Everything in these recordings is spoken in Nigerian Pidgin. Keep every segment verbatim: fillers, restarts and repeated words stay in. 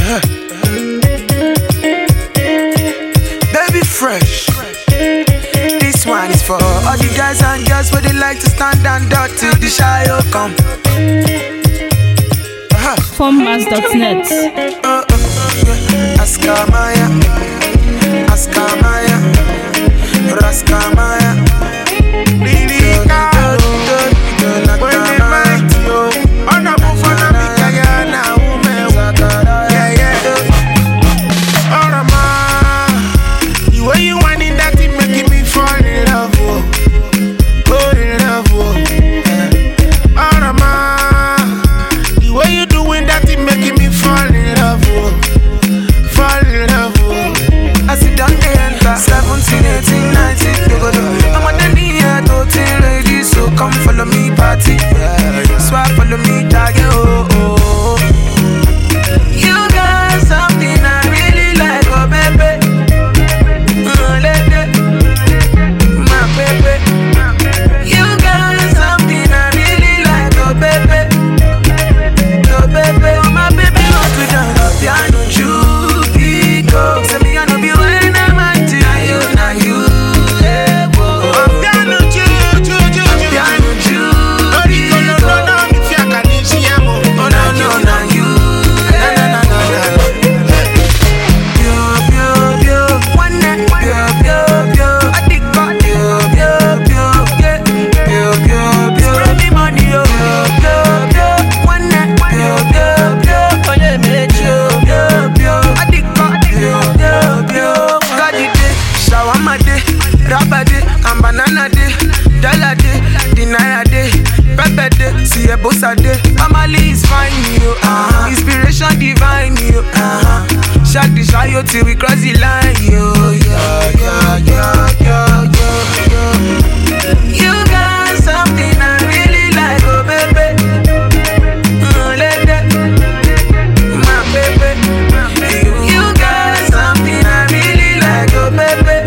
Uh-huh. Baby fresh. This one is for all the guys and girls where they like to stand and dot till the shayo come. Uh-huh. Formmas dot net. Uh, uh, yeah. Askamaya, Askamaya, Raskamaya. seventeen, eighteen, nineteen, I'm on the near thirteen ladies, so come follow me party. Yeah, yeah. Swap follow me target. Oh, oh, oh. You got something I really like, oh baby. Uh, lady, my baby. You got something I really like, oh baby. Oh baby, oh my baby, want to dance the piano, you go. Say me I know be when Family is fine, you. Uh-huh. Inspiration divine, you. Uh-huh. Shake the shayo till we cross the line, you. Yeah, yeah, yeah, yeah, yeah, yeah. You got something I really like, oh baby. Mm, lady, my baby. You got something I really like, oh baby.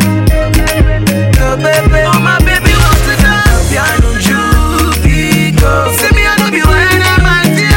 Oh baby, oh my baby wants to dance piano, you go. Say me I know be when I'm at you.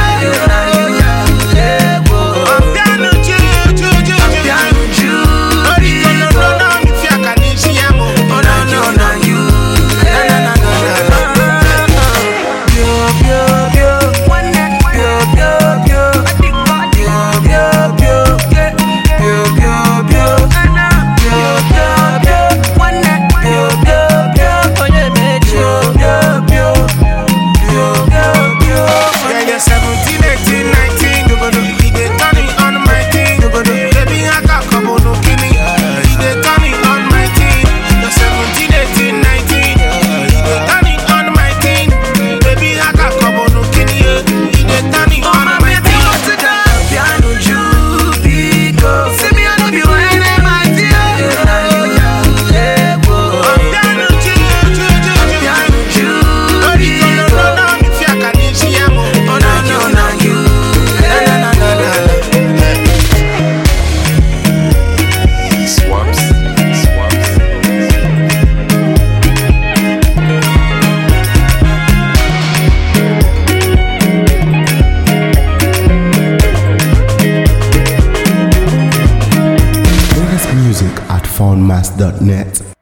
Formmas dot net